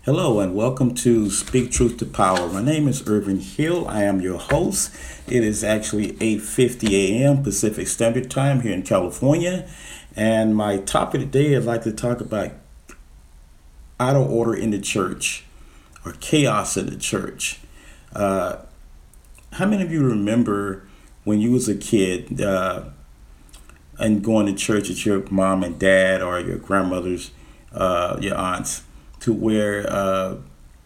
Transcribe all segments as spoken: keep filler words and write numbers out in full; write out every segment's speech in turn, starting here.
Hello and welcome to Speak Truth to Power. My name is Irvin Hill. I am your host. It is actually eight fifty a m Pacific Standard Time here in California. And my topic today, I'd like to talk about out of order in the church or chaos in the church. Uh, how many of you remember when you was a kid uh, and going to church with your mom and dad or your grandmothers, uh, your aunts, to where uh,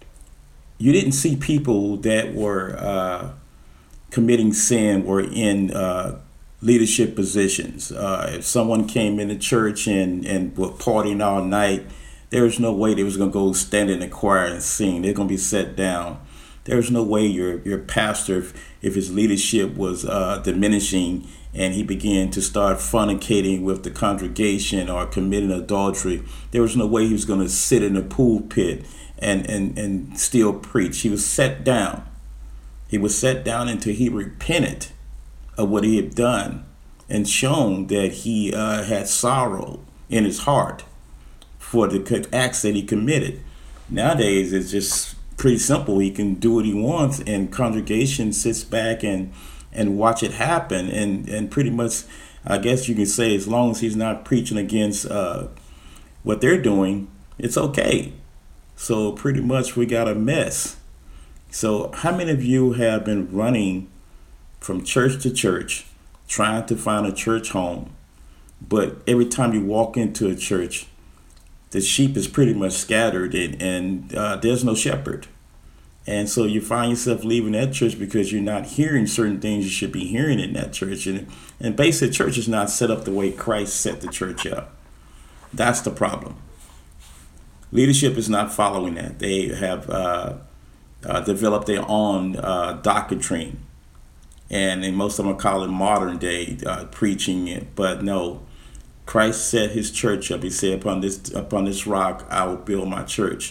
you didn't see people that were uh, committing sin were in uh, leadership positions. Uh, if someone came into church and, and were partying all night, there was no way they was going to go stand in the choir and sing. They're going to be set down. There was no way your your pastor, if, if his leadership was uh, diminishing and he began to start fornicating with the congregation or committing adultery, there was no way he was going to sit in the pulpit and, and, and still preach. He was set down. He was set down until he repented of what he had done and shown that he uh, had sorrow in his heart for the acts that he committed. Nowadays, it's just pretty simple. He can do what he wants, and congregation sits back and and watch it happen. And and pretty much, I guess you can say, as long as he's not preaching against uh, what they're doing, it's okay. So pretty much, we got a mess. So how many of you have been running from church to church, trying to find a church home, but every time you walk into a church, the sheep is pretty much scattered and, and uh, there's no shepherd. And so you find yourself leaving that church because you're not hearing certain things you should be hearing in that church. And, and basically, the church is not set up the way Christ set the church up. That's the problem. Leadership is not following that. They have uh, uh, developed their own uh, doctrine. And, and most of them call it modern day uh, preaching it. But no, Christ set his church up. He said, upon this upon this rock, I will build my church.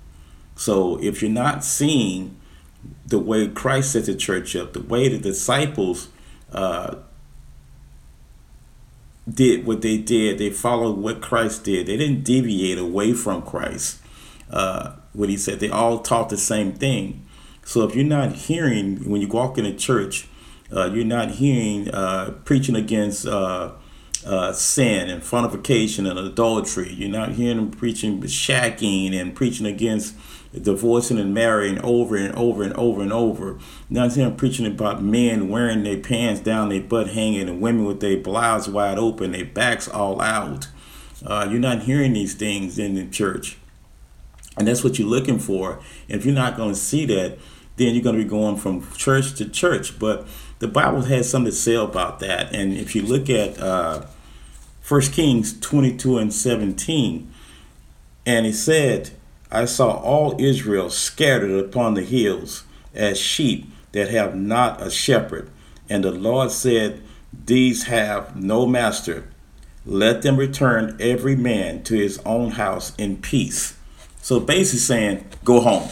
So if you're not seeing the way Christ set the church up, the way the disciples uh, did what they did, they followed what Christ did. They didn't deviate away from Christ. Uh, what he said, they all taught the same thing. So if you're not hearing, when you walk in a church, uh, you're not hearing uh, preaching against uh, Uh, sin and fornication and adultery. You're not hearing them preaching shacking and preaching against divorcing and marrying over and over and over and over. You're not hearing them preaching about men wearing their pants down, their butt hanging, and women with their blouse wide open, their backs all out. Uh, you're not hearing these things in the church. And that's what you're looking for. And if you're not going to see that, then you're going to be going from church to church. But the Bible has something to say about that. And if you look at uh, First Kings twenty-two and seventeen, and it said, I saw all Israel scattered upon the hills as sheep that have not a shepherd. And the Lord said, these have no master. Let them return every man to his own house in peace. So basically saying, go home.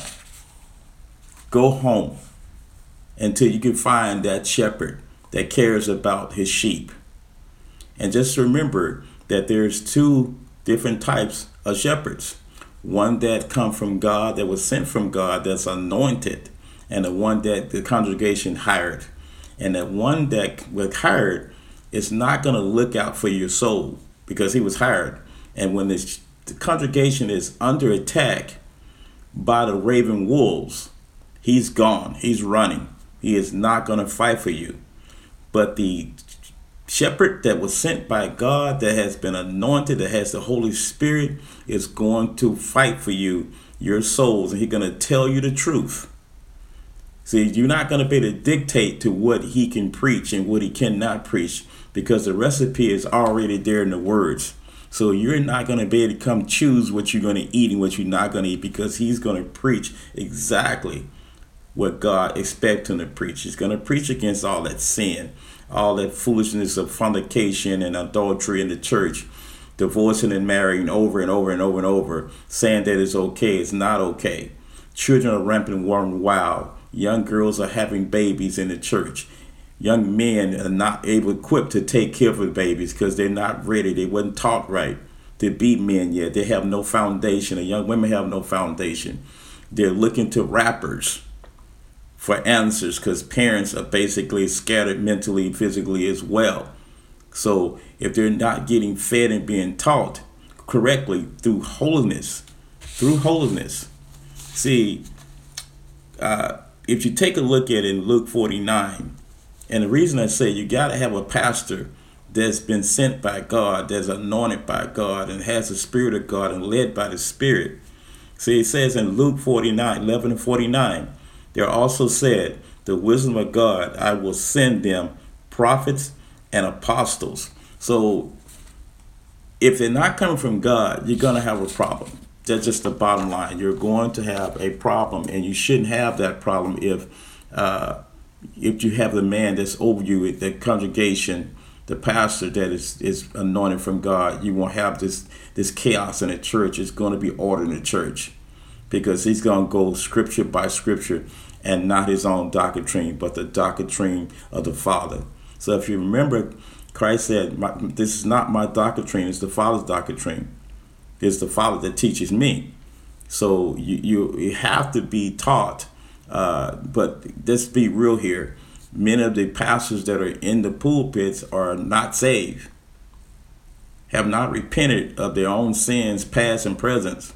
Go home until you can find that shepherd that cares about his sheep. And just remember that there's two different types of shepherds. One that come from God, that was sent from God, that's anointed, and the one that the congregation hired. And that one that was hired is not going to look out for your soul because he was hired. And when this, the congregation is under attack by the raven wolves, he's gone. He's running. He is not going to fight for you. But the shepherd that was sent by God, that has been anointed, that has the Holy Spirit, is going to fight for you, your souls, and he's going to tell you the truth. See, you're not going to be able to dictate to what he can preach and what he cannot preach because the recipe is already there in the words. So you're not going to be able to come choose what you're going to eat and what you're not going to eat because he's going to preach exactly what God expects him to preach. He's going to preach against all that sin, all that foolishness of fornication and adultery in the church, divorcing and marrying over and over and over and over, saying that it's okay, it's not okay. Children are rampant, running wild. Young girls are having babies in the church. Young men are not able, equipped to take care of the babies because they're not ready. They wasn't taught right. to be men yet. They have no foundation. The young women have no foundation. They're looking to rappers for answers because parents are basically scattered mentally, physically as well. So if they're not getting fed and being taught correctly through holiness, through holiness. See, uh, if you take a look at it in Luke forty-nine, and the reason I say you got to have a pastor that's been sent by God, that's anointed by God, and has the Spirit of God and led by the Spirit. See, it says in Luke forty-nine, eleven and forty-nine, there also said, the wisdom of God, I will send them prophets and apostles. So if they're not coming from God, you're going to have a problem. That's just the bottom line. You're going to have a problem, and you shouldn't have that problem if uh, if you have the man that's over you at the congregation, the pastor that is, is anointed from God. You won't have this, this chaos in the church. It's going to be order in the church because he's going to go scripture by scripture and not his own doctrine, but the doctrine of the Father. So if you remember, Christ said, my, this is not my doctrine, it's the Father's doctrine. It's the Father that teaches me. So you, you, you have to be taught. Uh, but let's be real here. Many of the pastors that are in the pulpits are not saved, have not repented of their own sins, past and present,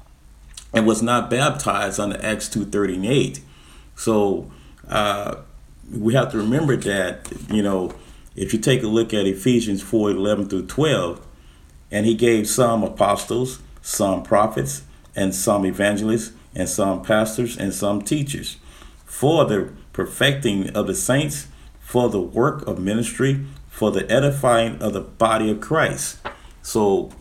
and was not baptized under Acts two thirty-eight. So uh, we have to remember that, you know, if you take a look at Ephesians four eleven through twelve, and he gave some apostles, some prophets, and some evangelists, and some pastors, and some teachers, for the perfecting of the saints, for the work of ministry, for the edifying of the body of Christ. So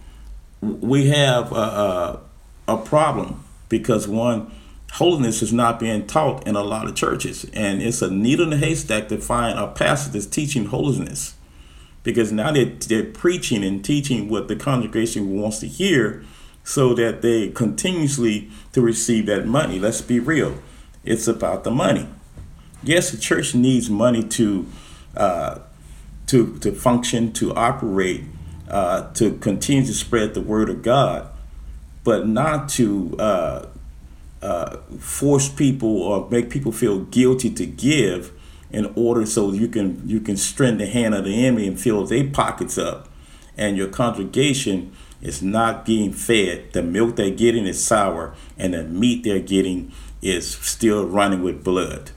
we have a, a, a problem because, one, holiness is not being taught in a lot of churches, and it's a needle in the haystack to find a pastor that's teaching holiness, because now they're, they're preaching and teaching what the congregation wants to hear so that they continuously to receive that money. Let's be real. It's about the money. Yes, the church needs money to uh, to to function, to operate, uh, to continue to spread the word of God, but not to uh, uh, force people or make people feel guilty to give in order so you can you can strengthen the hand of the enemy and fill their pockets up, and your congregation is not being fed. The milk they're getting is sour, and the meat they're getting is still running with blood.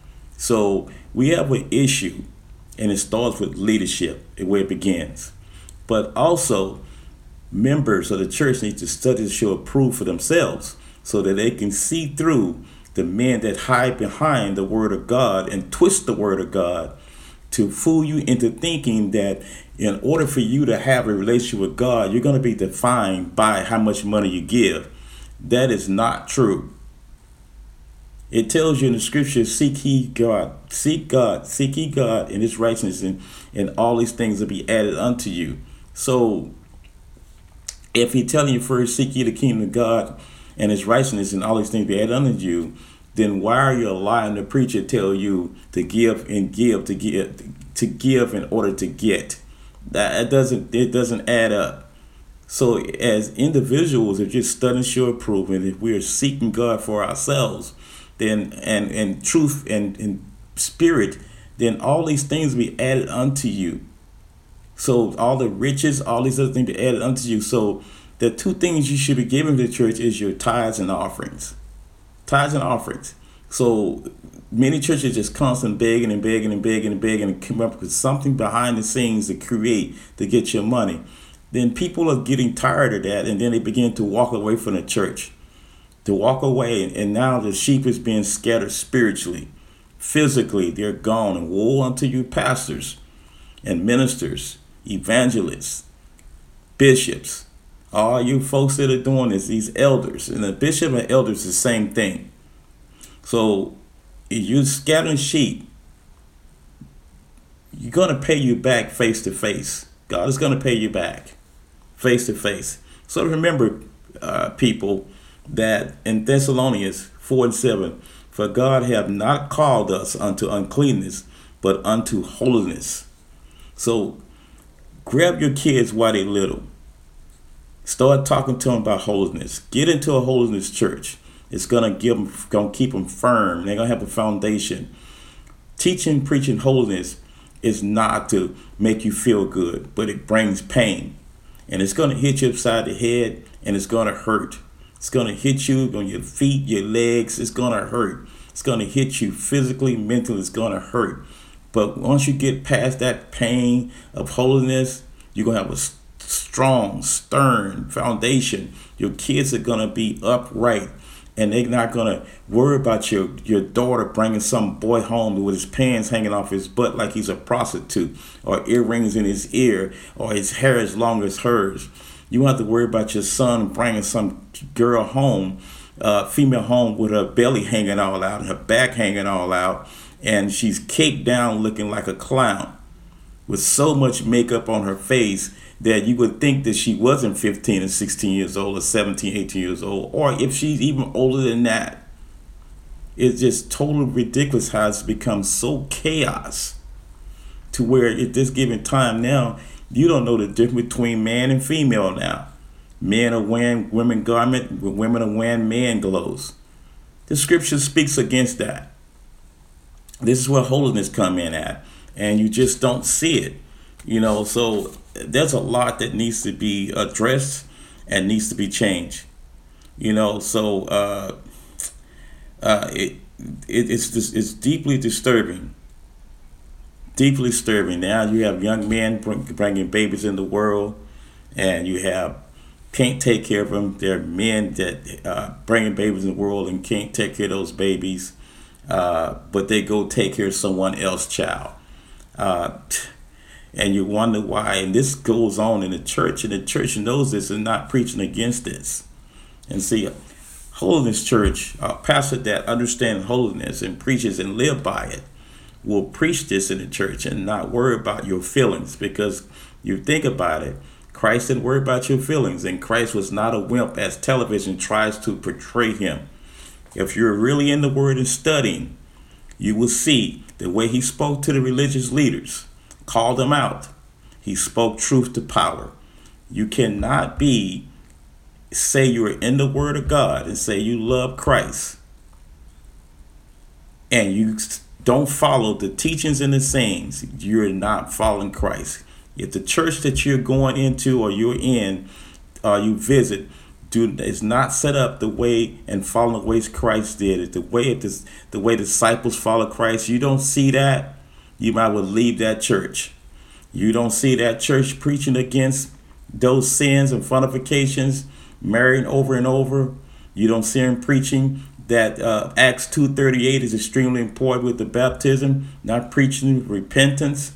So we have an issue, and it starts with leadership, where it begins. But also, members of the church need to study to show approved for themselves so that they can see through the men that hide behind the word of God and twist the word of God to fool you into thinking that in order for you to have a relationship with God, you're going to be defined by how much money you give. That is not true. It tells you in the scripture, seek ye God, seek God, seek ye God in his righteousness, and, and all these things will be added unto you. So if he's telling you first, seek ye the kingdom of God and his righteousness, and all these things be added unto you, then why are you allowing the preacher tell you to give and give to give to give in order to get? That it doesn't it doesn't add up. So as individuals, if you're studying, show, approving, if we are seeking God for ourselves, then and and truth and, and spirit, then all these things be added unto you. So all the riches, all these other things be added unto you. So the two things you should be giving to the church is your tithes and offerings. Tithes and offerings. So many churches just constantly begging and begging and begging and begging and come up with something behind the scenes to create to get your money. Then people are getting tired of that, and then they begin to walk away from the church. To walk away, and now the sheep is being scattered spiritually. Physically, they're gone, and woe unto you pastors and ministers, evangelists, bishops. All you folks that are doing this, these elders, and the bishop and elders, the same thing. So if you're scattering sheep, you're going to pay you back face to face. God is going to pay you back face to face. So remember, uh, people, that in Thessalonians four and seven, for God have not called us unto uncleanness, but unto holiness. So grab your kids while they're little. Start talking to them about holiness. Get into a holiness church. It's gonna give them, gonna keep them firm. They're gonna have a foundation. Teaching, preaching holiness is not to make you feel good, but it brings pain, and it's gonna hit you upside the head, and it's gonna hurt. It's gonna hit you on your feet, your legs. It's gonna hurt. It's gonna hit you physically, mentally. It's gonna hurt. But once you get past that pain of holiness, you're gonna have a strong, stern foundation. Your kids are gonna be upright, and they're not gonna worry about your your daughter bringing some boy home with his pants hanging off his butt like he's a prostitute, or earrings in his ear, or his hair as long as hers. You don't have to worry about your son bringing some girl home, uh, female home, with her belly hanging all out and her back hanging all out, and she's caked down looking like a clown with so much makeup on her face that you would think that she wasn't fifteen or sixteen years old or seventeen, eighteen years old, or if she's even older than that. It's just totally ridiculous how it's become so chaos to where at this given time now, you don't know the difference between man and female now. Men are wearing women garment, women are wearing man clothes. The scripture speaks against that. This is where holiness come in at, and you just don't see it. You know, so there's a lot that needs to be addressed and needs to be changed. You know, so uh, uh, it, it it's just, it's deeply disturbing. Deeply disturbing. Now you have young men bring, bringing babies in the world, and you have can't take care of them. There are men that uh, bringing babies in the world and can't take care of those babies, uh, but they go take care of someone else's child. Uh, and you wonder why. And this goes on in the church, and the church knows this and not preaching against this. And see, holiness church, a pastor that understands holiness and preaches and live by it, will preach this in the church and not worry about your feelings, because you think about it, Christ didn't worry about your feelings, and Christ was not a wimp as television tries to portray him. If you're really in the word and studying, you will see the way he spoke to the religious leaders, called them out. He spoke truth to power. You cannot be, say you're in the word of God and say you love Christ, and you don't follow the teachings and the sayings. You're not following Christ. If the church that you're going into or you're in, or you visit, do is not set up the way and follow the ways Christ did it, the way it is, the way disciples follow Christ, you don't see that, you might well leave that church. You don't see that church preaching against those sins and fornications, marrying over and over. You don't see him preaching that uh, Acts two thirty-eight is extremely important with the baptism, not preaching repentance.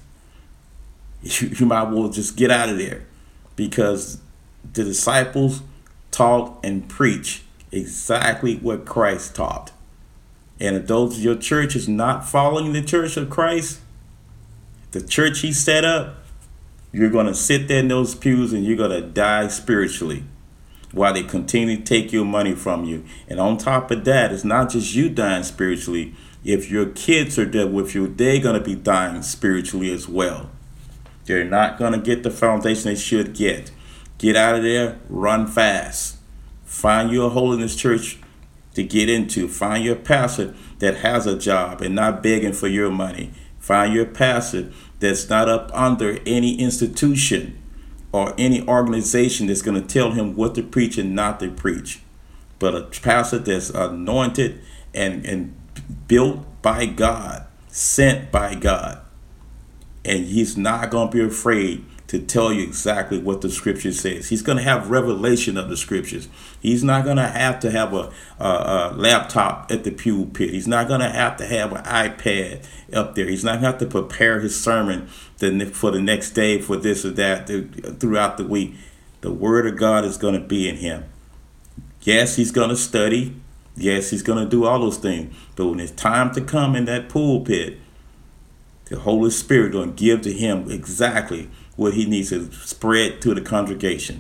You, you might well just get out of there, because the disciples taught and preached exactly what Christ taught. And if those your church is not following the church of Christ, the church he set up, you're going to sit there in those pews and you're going to die spiritually while they continue to take your money from you. And on top of that, it's not just you dying spiritually. If your kids are there with you, they're going to be dying spiritually as well. They're not going to get the foundation they should get. Get out of there, run fast. Find your holiness church to get into. Find your pastor that has a job and not begging for your money. Find your pastor that's not up under any institution or any organization that's going to tell him what to preach and not to preach. But a pastor that's anointed and, and built by God, sent by God. And he's not going to be afraid to tell you exactly what the scripture says. He's going to have revelation of the scriptures. He's not going to have to have a, a, a laptop at the pulpit. He's not going to have to have an iPad up there. He's not going to have to prepare his sermon for the next day, for this or that, throughout the week. The word of God is going to be in him. Yes, he's going to study. Yes, he's going to do all those things. But when it's time to come in that pulpit, the Holy Spirit going to give to him exactly what he needs to spread to the congregation.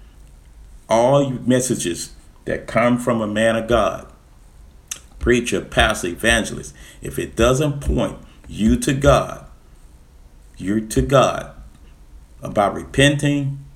All messages that come from a man of God, preacher, pastor, evangelist, if it doesn't point you to God, you're to God, about repenting,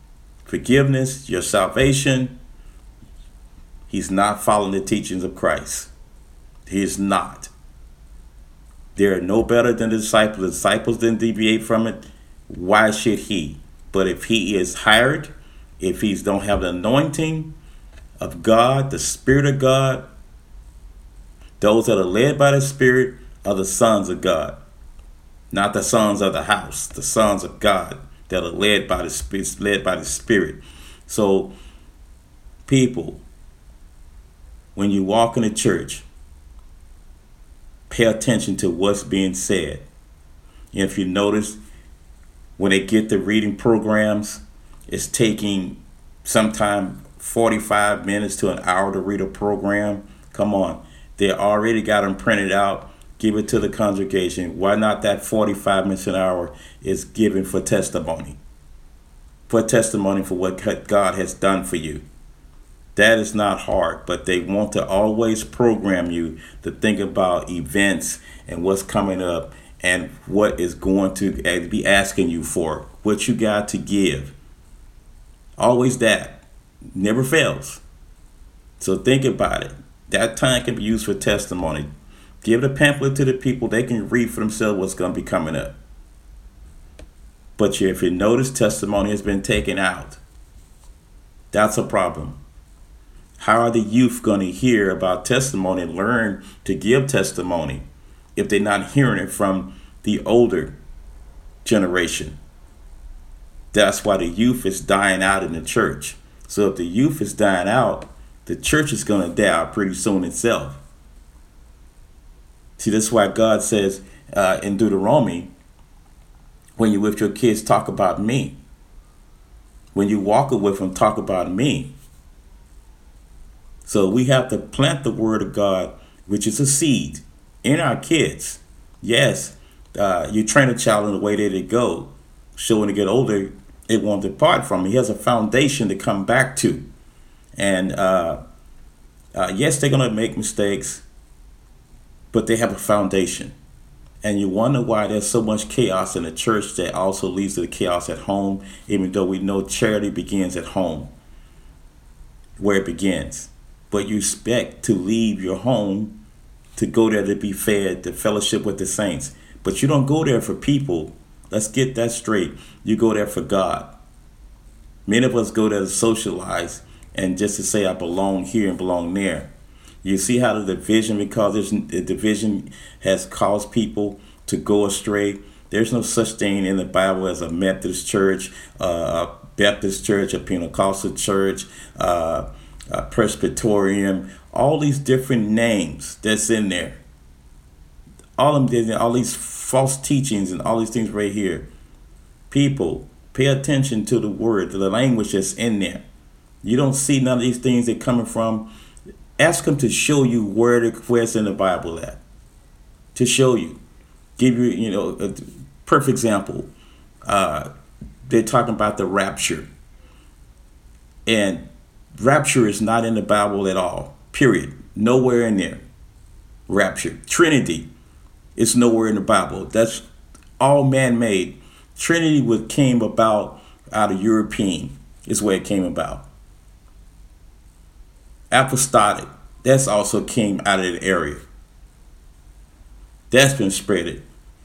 forgiveness, your salvation, he's not following the teachings of Christ. He is not. They are no better than the disciples. The disciples didn't deviate from it. Why should he? But if he is hired, if he don't have the anointing of God, the Spirit of God, those that are led by the Spirit are the sons of God. Not the sons of the house, the sons of God that are led by the Spirit, led by the Spirit. So, people, when you walk in the church, pay attention to what's being said. And if you notice, when they get the reading programs, it's taking sometime forty-five minutes to an hour to read a program. Come on, they already got them printed out. Give it to the congregation. Why not that forty-five minutes an hour is given for testimony? For testimony for what God has done for you. That is not hard, but they want to always program you to think about events and what's coming up and what is going to be asking you for, what you got to give. Always that. Never fails. So think about it. That time can be used for testimony. Give the pamphlet to the people. They can read for themselves what's going to be coming up. But if you notice, testimony has been taken out. That's a problem. How are the youth going to hear about testimony and learn to give testimony if they're not hearing it from the older generation? That's why the youth is dying out in the church. So if the youth is dying out, the church is going to die out pretty soon itself. See, that's why God says uh, in Deuteronomy, when you're with your kids, talk about me. When you walk with them, talk about me. So we have to plant the word of God, which is a seed, in our kids. Yes, uh, you train a child in the way that they go. So when they get older, it won't depart from it. He has a foundation to come back to. And uh, uh, yes, they're going to make mistakes, but they have a foundation. And you wonder why there's so much chaos in the church that also leads to the chaos at home, even though we know charity begins at home, where it begins. But you expect to leave your home to go there to be fed, to fellowship with the saints. But you don't go there for people. Let's get that straight. You go there for God. Many of us go there to socialize and just to say I belong here and belong there. You see how the division, because there's, the division has caused people to go astray. There's no such thing in the Bible as a Methodist church, uh, a Baptist church, a Pentecostal church, uh, a Presbyterian, all these different names that's in there. All of them, all these false teachings and all these things right here. People, pay attention to the word, to the language that's in there. You don't see none of these things that coming from. Ask them to show you where, the, where it's in the Bible at. To show you. Give you, you know, a perfect example. Uh, they're talking about the rapture. And rapture is not in the Bible at all. Period. Nowhere in there. Rapture. Trinity is nowhere in the Bible. That's all man-made. Trinity was, came about out of European. Is where it came about. Apostolic, that's also came out of the area. That's been spreaded.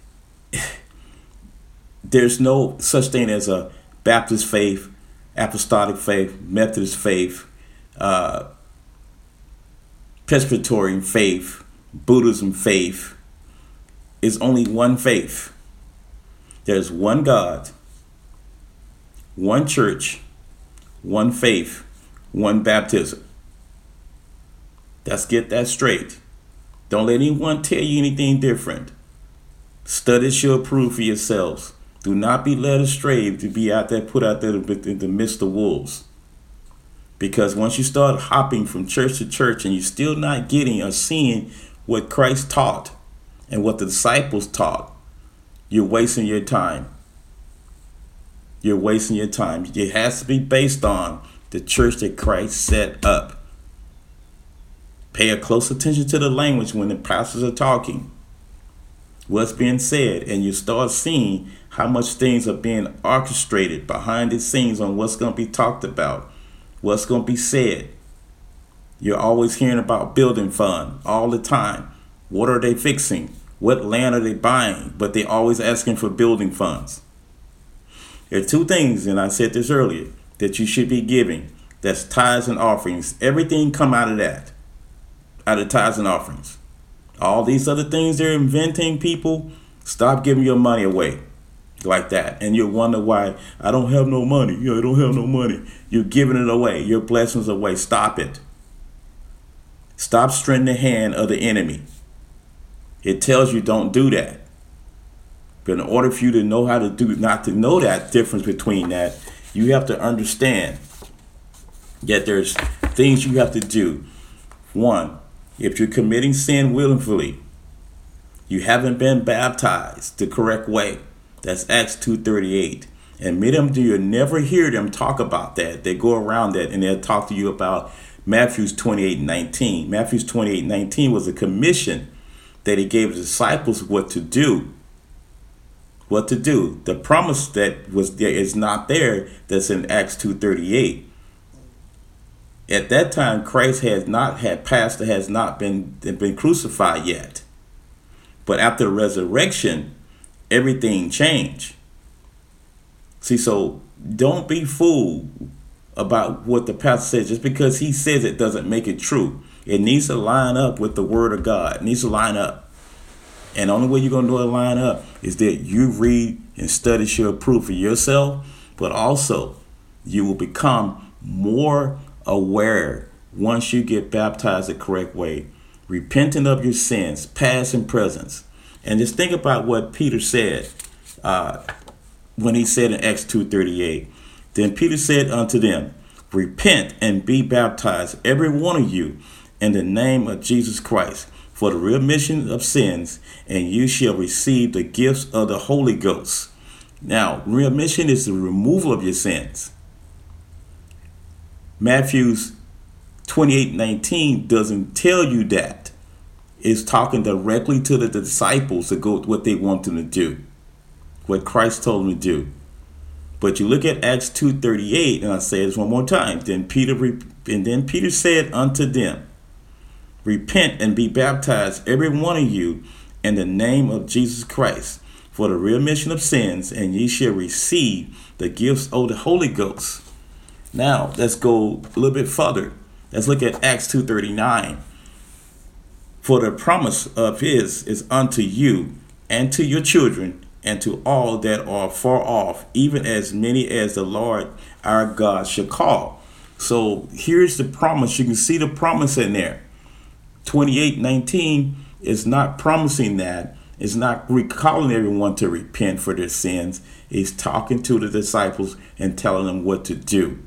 There's no such thing as a Baptist faith, apostolic faith, Methodist faith, uh, Presbyterian faith, Buddhism faith. It's only one faith. There's one God, one church, one faith, one baptism. Let's get that straight. Don't let anyone tell you anything different. Study should prove for yourselves. Do not be led astray to be out there, put out there in the midst of wolves. Because once you start hopping from church to church and you're still not getting or seeing what Christ taught and what the disciples taught, you're wasting your time. You're wasting your time. It has to be based on the church that Christ set up. Pay a close attention to the language when the pastors are talking. what's being said, and you start seeing how much things are being orchestrated behind the scenes on what's going to be talked about, what's going to be said. You're always hearing about building fund all the time. What are they fixing? What land are they buying? But they're always asking for building funds. There are two things, and I said this earlier, that you should be giving. That's tithes and offerings. Everything come out of that, out of tithes and offerings. All these other things they're inventing, people, stop giving your money away like that. And you wonder why I don't have no money. You know, I don't have no money. You're giving it away. Your blessings away. Stop it. Stop straining the hand of the enemy. It tells you don't do that. But in order for you to know how to do, not to know that difference between that, you have to understand that there's things you have to do. One, if you're committing sin willfully, you haven't been baptized the correct way. That's Acts two thirty-eight. And many of them, you never hear them talk about that. They go around that and they'll talk to you about Matthew twenty-eight nineteen. Matthew twenty-eight nineteen was a commission that he gave the disciples what to do. What to do. The promise that was there is not there. That's in Acts two thirty-eight. At that time, Christ has not had passed, has not been been crucified yet. But after the resurrection, everything changed. See, so don't be fooled about what the pastor says. Just because he says it doesn't make it true. It needs to line up with the word of God. It needs to line up. And the only way you're going to know it line up is that you read and study your proof for yourself, but also you will become more aware once you get baptized the correct way, repenting of your sins, past and present. And just think about what Peter said uh, when he said in Acts two thirty-eight. Then Peter said unto them, repent and be baptized, every one of you, in the name of Jesus Christ, for the remission of sins, and you shall receive the gifts of the Holy Ghost. Now, remission is the removal of your sins. Matthew twenty-eight nineteen doesn't tell you that. It's talking directly to the disciples to go what they want them to do, what Christ told them to do. But you look at Acts two thirty-eight, and I say this one more time. Then Peter and then Peter said unto them, repent and be baptized, every one of you, in the name of Jesus Christ, for the remission of sins, and ye shall receive the gifts of the Holy Ghost. Now, let's go a little bit further. Let's look at Acts two thirty-nine. For the promise of his is unto you and to your children and to all that are far off, even as many as the Lord our God shall call. So here's the promise. You can see the promise in there. twenty-eight nineteen is not promising that. It's not recalling everyone to repent for their sins. It's talking to the disciples and telling them what to do.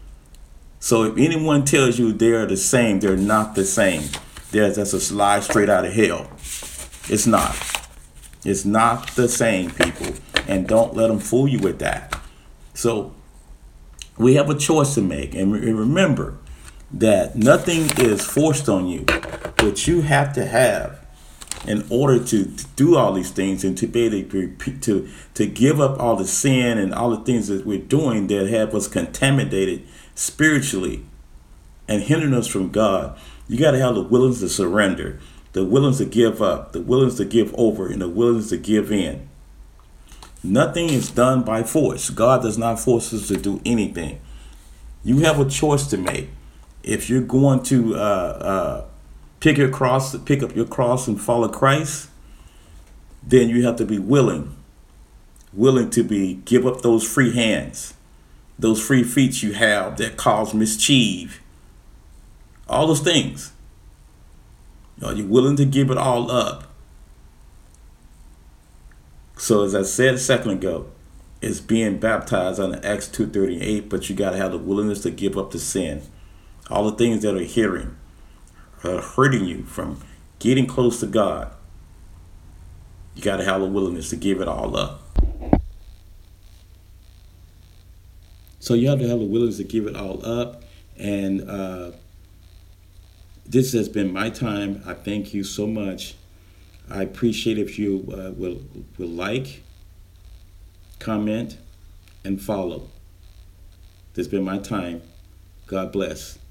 So if anyone tells you they are the same, they're not the same. There's that's a lie straight out of hell. It's not. It's not the same, people. And don't let them fool you with that. So we have a choice to make. And remember that nothing is forced on you. But you have to have, in order to, to do all these things and to be able to, to, to give up all the sin and all the things that we're doing that have us contaminated spiritually and hindering us from God, you got to have the willingness to surrender, the willingness to give up, the willingness to give over, and the willingness to give in. Nothing is done by force. God does not force us to do anything. You have a choice to make. If you're going to uh, uh, pick your cross, pick up your cross and follow Christ, then you have to be willing, willing to be give up those free hands, those free feet you have that cause mischief, all those things. Are you willing to give it all up? So as I said a second ago, it's being baptized under Acts two thirty-eight, but you got to have the willingness to give up the sin. All the things that are hearing, are hurting you from getting close to God. You got to have the willingness to give it all up. So you have to have the willingness to give it all up. And uh, this has been my time. I thank you so much I appreciate if you uh, will will like, comment, and follow. This has been my time. God bless.